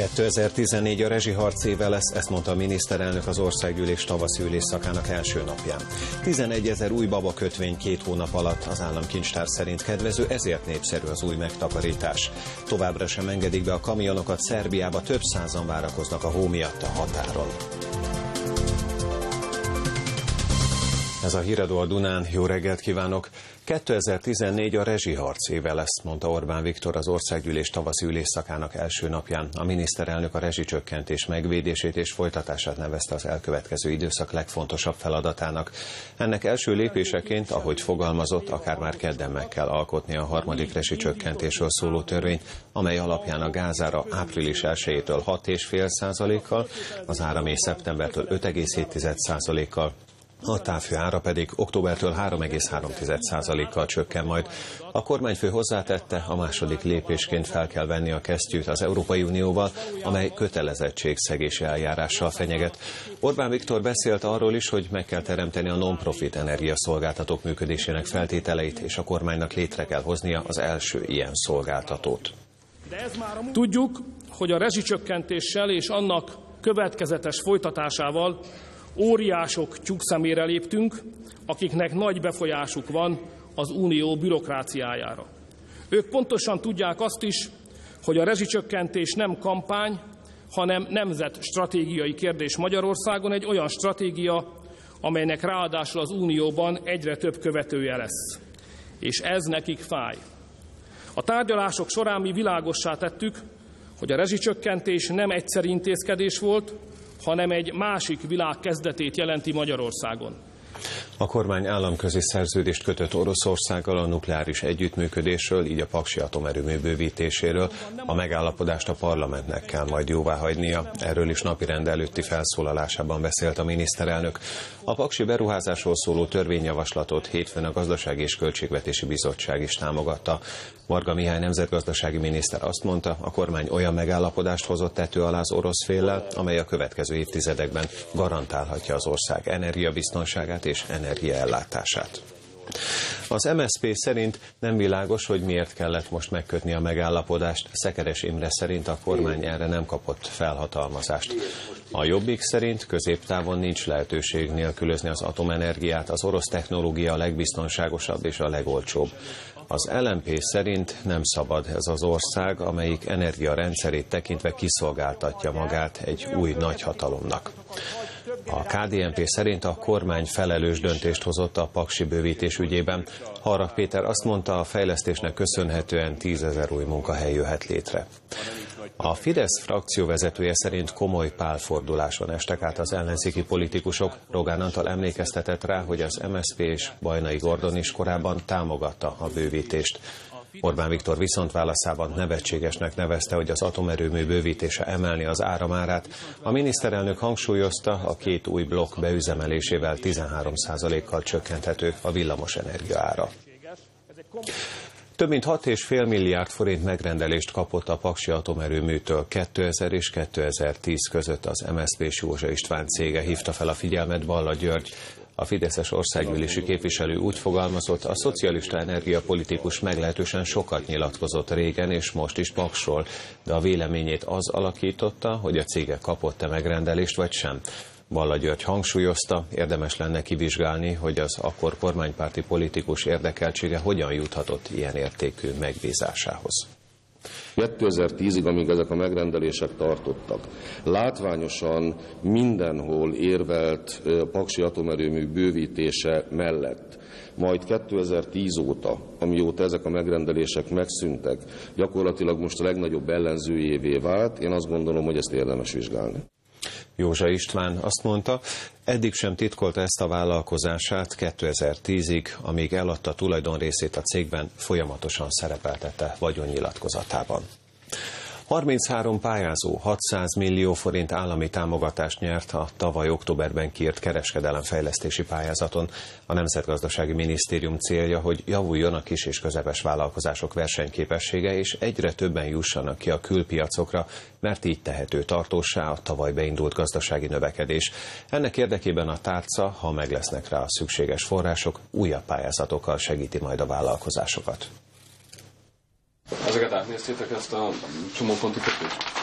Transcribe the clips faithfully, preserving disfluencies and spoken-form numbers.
kétezer-tizennégy a rezsiharc éve lesz, ezt mondta a miniszterelnök az országgyűlés tavaszi ülésszakának első napján. tizenegyezer új babakötvény két hónap alatt az államkincstár szerint kedvező, ezért népszerű az új megtakarítás. Továbbra sem engedik be a kamionokat Szerbiába, több százan várakoznak a hó miatt a határon. Ez a Híradó a Dunán, jó reggelt kívánok! kétezer-tizennégy a rezsiharc éve lesz, mondta Orbán Viktor az országgyűlés tavaszi ülésszakának első napján. A miniszterelnök a rezsicsökkentés megvédését és folytatását nevezte az elkövetkező időszak legfontosabb feladatának. Ennek első lépéseként, ahogy fogalmazott, akár már kedden meg kell alkotni a harmadik rezsicsökkentésről szóló törvényt, amely alapján a gázára április elsejétől hat egész öt százalékkal, az áram és szeptembertől öt egész hét százalékkal, a távhő ára pedig októbertől három egész három százalékkal csökken majd. A kormányfő hozzátette, a második lépésként fel kell venni a kesztyűt az Európai Unióval, amely kötelezettségszegési eljárással fenyeget. Orbán Viktor beszélt arról is, hogy meg kell teremteni a non-profit energiaszolgáltatók működésének feltételeit, és a kormánynak létre kell hoznia az első ilyen szolgáltatót. Tudjuk, hogy a rezsicsökkentéssel és annak következetes folytatásával óriások tyúkszemére léptünk, akiknek nagy befolyásuk van az unió bürokráciájára. Ők pontosan tudják azt is, hogy a rezsicsökkentés nem kampány, hanem nemzetstratégiai kérdés Magyarországon, egy olyan stratégia, amelynek ráadásul az unióban egyre több követője lesz. És ez nekik fáj. A tárgyalások során mi világossá tettük, hogy a rezsicsökkentés nem egyszeri intézkedés volt, hanem egy másik világ kezdetét jelenti Magyarországon. A kormány államközi szerződést kötött Oroszországgal a nukleáris együttműködésről, így a paksi atomerőmű bővítéséről. A megállapodást a parlamentnek kell majd jóváhagynia. Erről is napirend előtti felszólalásában beszélt a miniszterelnök. A paksi beruházásról szóló törvényjavaslatot hétfőn a Gazdasági és Költségvetési Bizottság is támogatta. Varga Mihály nemzetgazdasági miniszter azt mondta, a kormány olyan megállapodást hozott tető alá az orosz féllel, amely a következő évtizedekben garantálhatja az ország energiabiztonságát és energiaellátását. Az em es zé pé szerint nem világos, hogy miért kellett most megkötni a megállapodást. Szekeres Imre szerint a kormány erre nem kapott felhatalmazást. A Jobbik szerint középtávon nincs lehetőség nélkülözni az atomenergiát, az orosz technológia a legbiztonságosabb és a legolcsóbb. Az el em pé szerint nem szabad ez az ország, amelyik energiarendszerét tekintve kiszolgáltatja magát egy új nagyhatalomnak. A ká dé en pé szerint a kormány felelős döntést hozott a paksi bővítés ügyében. Harag Péter azt mondta, a fejlesztésnek köszönhetően tízezer új munkahely jöhet létre. A Fidesz frakcióvezetője szerint komoly pálforduláson estek át az ellenzéki politikusok. Rogán Antal emlékeztetett rá, hogy az em es zé pé és Bajnai Gordon is korábban támogatta a bővítést. Orbán Viktor viszont válaszában nevetségesnek nevezte, hogy az atomerőmű bővítése emelni az áramárát. A miniszterelnök hangsúlyozta, a két új blokk beüzemelésével tizenhárom százalékkal csökkenthető a villamosenergia ára. Több mint hat egész öt milliárd forint megrendelést kapott a paksi atomerőműtől kétezer és kétezer-tíz között az em es zé pé Józsa István cége, hívta fel a figyelmet Balla György. A fideszes országgyűlési képviselő úgy fogalmazott, a szocialista energiapolitikus meglehetősen sokat nyilatkozott régen és most is Paksról, de a véleményét az alakította, hogy a cége kapott-e megrendelést vagy sem. Balla György hangsúlyozta, érdemes lenne kivizsgálni, hogy az akkor kormánypárti politikus érdekeltsége hogyan juthatott ilyen értékű megbízásához. kétezer-tízig, amíg ezek a megrendelések tartottak, látványosan mindenhol érvelt paksi atomerőmű bővítése mellett. Majd kétezer-tíz óta, amióta ezek a megrendelések megszűntek, gyakorlatilag most a legnagyobb ellenzőjévé vált. Én azt gondolom, hogy ezt érdemes vizsgálni. Józsa István azt mondta, eddig sem titkolta ezt a vállalkozását, kétezer-tízig, amíg eladta tulajdonrészét a cégben, folyamatosan szerepeltette vagyonnyilatkozatában. harminchárom pályázó hatszáz millió forint állami támogatást nyert a tavaly októberben kiírt kereskedelemfejlesztési pályázaton. A Nemzetgazdasági Minisztérium célja, hogy javuljon a kis és közepes vállalkozások versenyképessége, és egyre többen jussanak ki a külpiacokra, mert így tehető tartóssá a tavaly beindult gazdasági növekedés. Ennek érdekében a tárca, ha meg lesznek rá a szükséges források, újabb pályázatokkal segíti majd a vállalkozásokat. Ezeket átnéztétek, ezt a csomópontú kötést?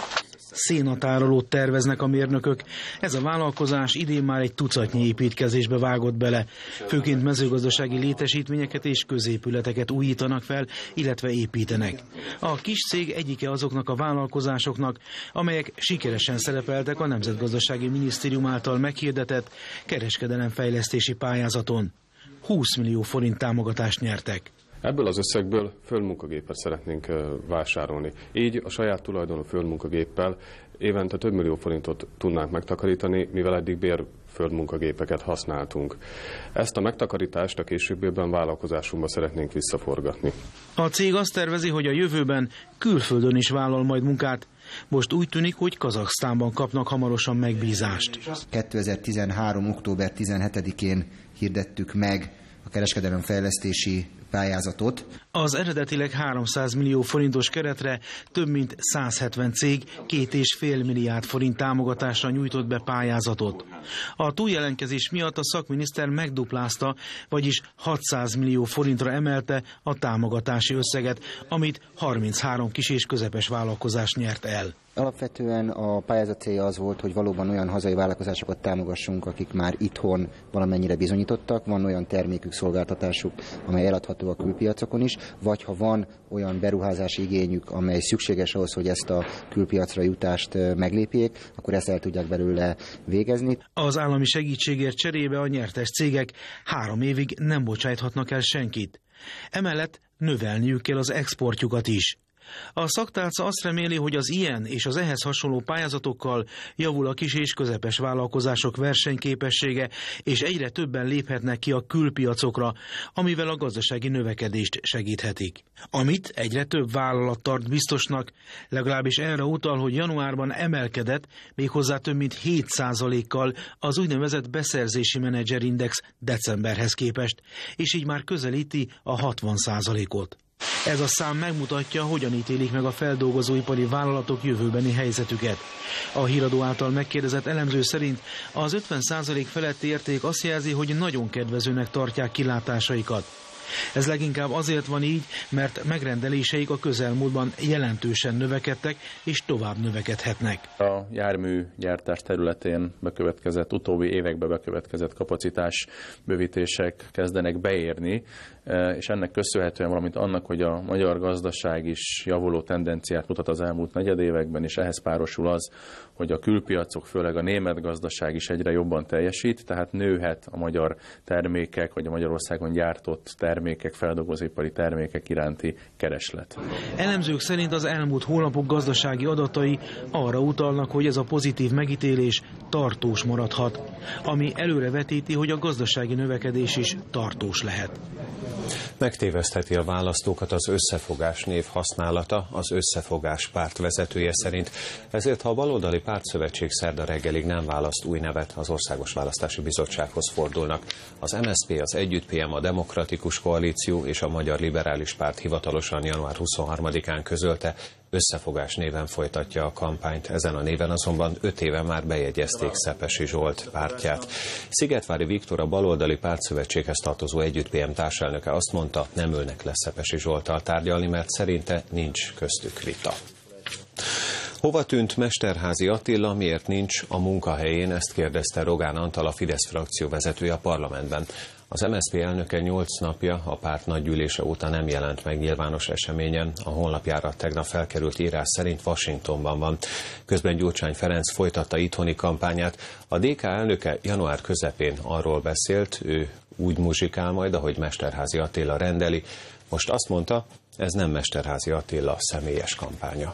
szénatárolót terveznek a mérnökök. Ez a vállalkozás idén már egy tucatnyi építkezésbe vágott bele. Főként mezőgazdasági létesítményeket és középületeket újítanak fel, illetve építenek. A kis cég egyike azoknak a vállalkozásoknak, amelyek sikeresen szerepeltek a Nemzetgazdasági Minisztérium által meghirdetett kereskedelemfejlesztési pályázaton. húsz millió forint támogatást nyertek. Ebből az összegből földmunkagépet szeretnénk vásárolni. Így a saját tulajdonú földmunkagéppel évente több millió forintot tudnánk megtakarítani, mivel eddig bér földmunkagépeket használtunk. Ezt a megtakarítást a későbbiekben vállalkozásunkba szeretnénk visszaforgatni. A cég azt tervezi, hogy a jövőben külföldön is vállal majd munkát. Most úgy tűnik, hogy Kazaksztánban kapnak hamarosan megbízást. kétezer-tizenhárom. október tizenhetedikén hirdettük meg a kereskedelemfejlesztési pályázatot. Az eredetileg háromszáz millió forintos keretre több mint száz hetven cég két és fél milliárd forint támogatásra nyújtott be pályázatot. A túljelentkezés miatt a szakminiszter megduplázta, vagyis hatszáz millió forintra emelte a támogatási összeget, amit harminchárom kis és közepes vállalkozás nyert el. Alapvetően a pályázat célja az volt, hogy valóban olyan hazai vállalkozásokat támogassunk, akik már itthon valamennyire bizonyítottak, van olyan termékük, szolgáltatásuk, amely eladható a külpiacokon is, vagy ha van olyan beruházási igényük, amely szükséges ahhoz, hogy ezt a külpiacra jutást meglépjék, akkor ezt el tudják belőle végezni. Az állami segítségért cserébe a nyertes cégek három évig nem bocsájthatnak el senkit. Emellett növelniük kell az exportjukat is. A szaktárca azt reméli, hogy az ilyen és az ehhez hasonló pályázatokkal javul a kis és közepes vállalkozások versenyképessége, és egyre többen léphetnek ki a külpiacokra, amivel a gazdasági növekedést segíthetik. Amit egyre több vállalat tart biztosnak, legalábbis erre utal, hogy januárban emelkedett, méghozzá több mint hét százalékkal az úgynevezett beszerzési menedzserindex decemberhez képest, és így már közelíti a hatvan százalékot. Ez a szám megmutatja, hogyan ítélik meg a feldolgozóipari vállalatok jövőbeni helyzetüket. A Híradó által megkérdezett elemző szerint az ötven százalék feletti érték azt jelzi, hogy nagyon kedvezőnek tartják kilátásaikat. Ez leginkább azért van így, mert megrendeléseik a közelmúltban jelentősen növekedtek és tovább növekedhetnek. A járműgyártás területén bekövetkezett, utóbbi években bekövetkezett kapacitás bővítések kezdenek beérni, és ennek köszönhetően, valamint annak, hogy a magyar gazdaság is javuló tendenciát mutat az elmúlt negyedévekben, és ehhez párosul az, hogy a külpiacok, főleg a német gazdaság is egyre jobban teljesít, tehát nőhet a magyar termékek, vagy a Magyarországon gyártott termékek, feldolgozóipari termékek iránti kereslet. Elemzők szerint az elmúlt hónapok gazdasági adatai arra utalnak, hogy ez a pozitív megítélés tartós maradhat, ami előrevetíti, hogy a gazdasági növekedés is tartós lehet. Megtévesztheti a választókat az Összefogás név használata, az Összefogás párt vezetője szerint. Ezért, ha a baloldali pártszövetség szerda reggelig nem választ új nevet, az Országos Választási Bizottsághoz fordulnak. Az em es zé pé, az Együtt pé em, a Demokratikus Koalíció és a Magyar Liberális Párt hivatalosan január huszonharmadikán közölte, Összefogás néven folytatja a kampányt. Ezen a néven azonban öt éve már bejegyezték Szepesi Zsolt pártját. Szigetvári Viktor, a baloldali pártszövetséghez tartozó Együtt pé em társelnöke azt mondta, nem ülnek le Szepesi Zsolttal tárgyalni, mert szerinte nincs köztük vita. Hova tűnt Mesterházy Attila, miért nincs a munkahelyén, ezt kérdezte Rogán Antal, a Fidesz frakció vezetője a parlamentben. Az em es zé pé elnöke nyolc napja a párt nagygyűlése óta nem jelent meg nyilvános eseményen. A honlapjára tegnap felkerült írás szerint Washingtonban van. Közben Gyurcsány Ferenc folytatta itthoni kampányát. A dé ká elnöke január közepén arról beszélt, ő úgy muzsikál majd, ahogy Mesterházy Attila rendeli. Most azt mondta, ez nem Mesterházy Attila személyes kampánya.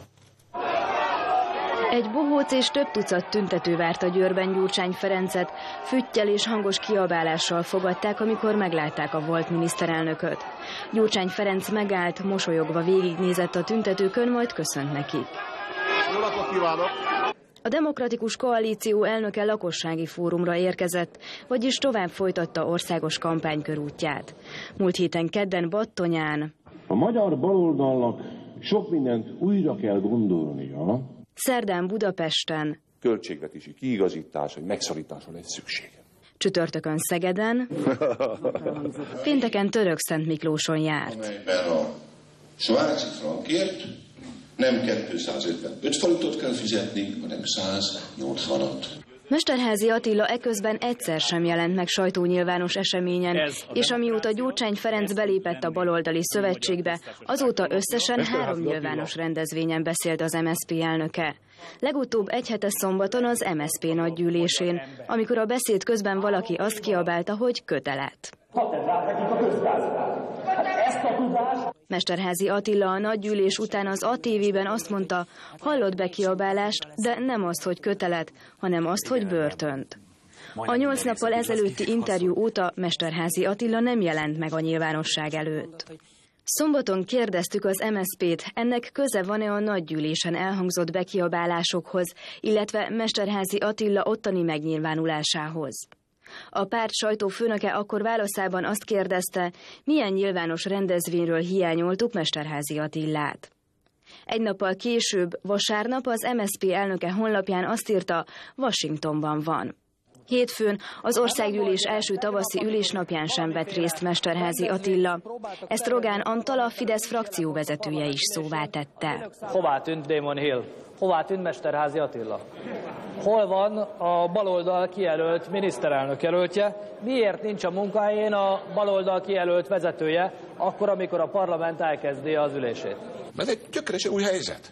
Egy bohóc és több tucat tüntető várta Győrben Gyurcsány Ferencet, füttyel és hangos kiabálással fogadták, amikor meglátták a volt miniszterelnököt. Gyurcsány Ferenc megállt, mosolyogva végignézett a tüntetőkön, majd köszönt nekik. Jó napot kívánok! A Demokratikus Koalíció elnöke lakossági fórumra érkezett, vagyis tovább folytatta országos kampánykörútját. Múlt héten kedden Battonyán a magyar baloldalnak sok mindent újra kell gondolnia. Szerdán Budapesten költségvetési kiigazítás, vagy megszorításra lesz szüksége. Csütörtökön Szegeden, pénteken Törökszentmiklóson járt. Amelyben a svájci frankért Nem kétszázötvenöt forintot kell fizetni, hanem száznyolcvanat. Mesterházy Attila eközben egyszer sem jelent meg sajtónyilvános eseményen, és amióta Gyurcsány Ferenc belépett a baloldali szövetségbe, azóta összesen három nyilvános rendezvényen beszélt az em es zé pé elnöke. Legutóbb egy hete szombaton az em es zé pé nagygyűlésén, amikor a beszéd közben valaki azt kiabálta, hogy kötelet. Mesterházy Attila a nagygyűlés után az á té vében azt mondta, hallott bekiabálást, de nem azt, hogy kötelet, hanem azt, hogy börtönt. A nyolc nappal ezelőtti interjú óta Mesterházy Attila nem jelent meg a nyilvánosság előtt. Szombaton kérdeztük az em es zé pét, ennek köze van-e a nagygyűlésen elhangzott bekiabálásokhoz, illetve Mesterházy Attila ottani megnyilvánulásához. A párt sajtófőnöke akkor válaszában azt kérdezte, milyen nyilvános rendezvényről hiányoltuk Mesterházy Attilát. Egy nappal később, vasárnap az em es zé pé elnöke honlapján azt írta, Washingtonban van. Hétfőn az országgyűlés első tavaszi ülésnapján sem vett részt Mesterházy Attila. Ezt Rogán Antal, a Fidesz frakcióvezetője is szóvá tette. Hová tűnt Damon Hill? Hová tűnt Mesterházy Attila? Hol van a baloldal kijelölt miniszterelnök jelöltje? Miért nincs a munkahelyén a baloldal kijelölt vezetője, akkor, amikor a parlament elkezdi az ülését? Ez egy gyökeresen új helyzet.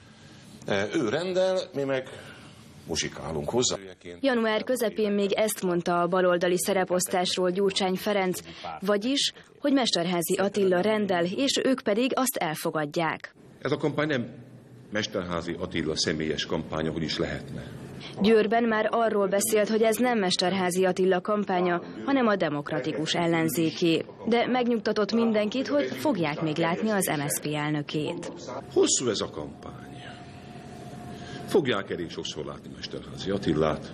Ő rendel, mi meg muzsikálunk hozzá. Január közepén még ezt mondta a baloldali szereposztásról Gyurcsány Ferenc, vagyis, hogy Mesterházy Attila rendel, és ők pedig azt elfogadják. Ez a kampány nem Mesterházy Attila személyes kampánya, hogy is lehetne. Győrben már arról beszélt, hogy ez nem Mesterházy Attila kampánya, hanem a demokratikus ellenzéké. De megnyugtatott mindenkit, hogy fogják még látni az em es zé pé elnökét. Hosszú ez a kampány. Fogják elég sokszor látni Mesterházy Attilát.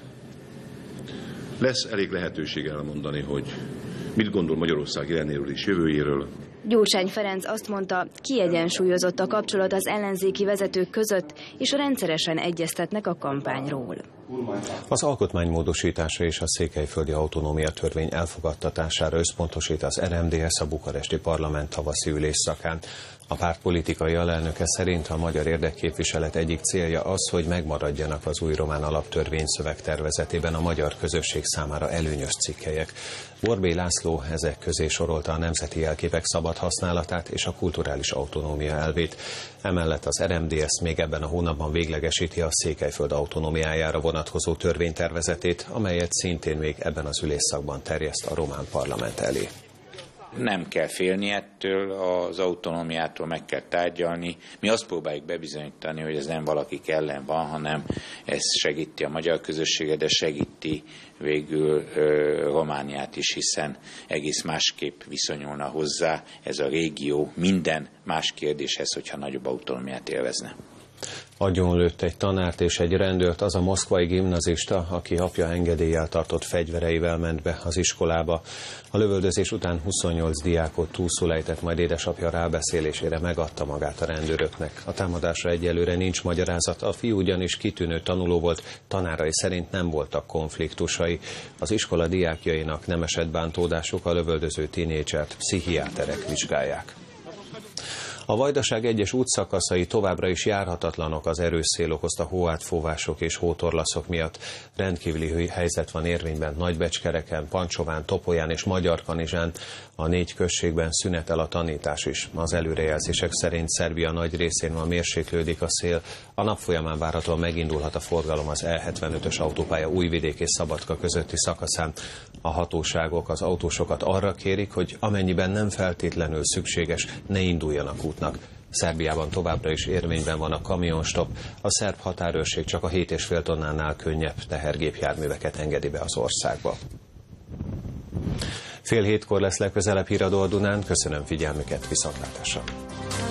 Lesz elég lehetőség elmondani, hogy mit gondol Magyarország jelenéről és jövőjéről. Gyurcsány Ferenc azt mondta, kiegyensúlyozott a kapcsolat az ellenzéki vezetők között, és rendszeresen egyeztetnek a kampányról. Az alkotmánymódosítása és a székelyföldi autonómia törvény elfogadtatására összpontosít az er em dé es a bukaresti parlament tavaszi ülésszakán. A párt politikai alelnöke szerint a magyar érdekképviselet egyik célja az, hogy megmaradjanak az új román alaptörvény szövegtervezetében a magyar közösség számára előnyös cikkelyek. Borbély László ezek közé sorolta a nemzeti jelképek szabad használatát és a kulturális autonómia elvét. Emellett az er em dé es még ebben a hónapban véglegesíti a Székelyföld autonómiájára vonatkozó törvénytervezetét, amelyet szintén még ebben az ülésszakban terjeszt a román parlament elé. Nem kell félni ettől, az autonómiától meg kell tárgyalni. Mi azt próbáljuk bebizonyítani, hogy ez nem valakik ellen van, hanem ez segíti a magyar közösséget, de segíti végül ö, Romániát is, hiszen egész másképp viszonyulna hozzá ez a régió minden más kérdéshez, hogyha nagyobb autonómiát élvezne. Agyonlőtt egy tanárt és egy rendőrt az a moszkvai gimnazista, aki apja engedéllyel tartott fegyvereivel ment be az iskolába. A lövöldözés után huszonnyolc diákot túlszul ejtett, majd édesapja rábeszélésére megadta magát a rendőröknek. A támadásra egyelőre nincs magyarázat, a fiú ugyanis kitűnő tanuló volt, tanárai szerint nem voltak konfliktusai. Az iskola diákjainak nem esett bántódásuk, a lövöldöző tínédzsert pszichiáterek vizsgálják. A Vajdaság egyes útszakaszai továbbra is járhatatlanok az erős szél okozta hóátfúvások és hótorlaszok miatt. Rendkívüli helyzet van érvényben Nagybecskereken, Pancsován, Topolyán és Magyarkanizsán. A négy községben szünetel a tanítás is. Az előrejelzések szerint Szerbia nagy részén ma mérséklődik a szél. A nap folyamán várhatóan megindulhat a forgalom az E hetvenötös autópálya Újvidék és Szabadka közötti szakaszán. A hatóságok az autósokat arra kérik, hogy amennyiben nem feltétlenül szükséges, ne induljanak útnak. Szerbiában továbbra is érvényben van a kamionstop. A szerb határőrség csak a hét és fél tonnánál könnyebb tehergépjárműveket engedi be az országba. Fél hétkor lesz legközelebb híradó a Dunán. Köszönöm figyelmüket, viszontlátásra!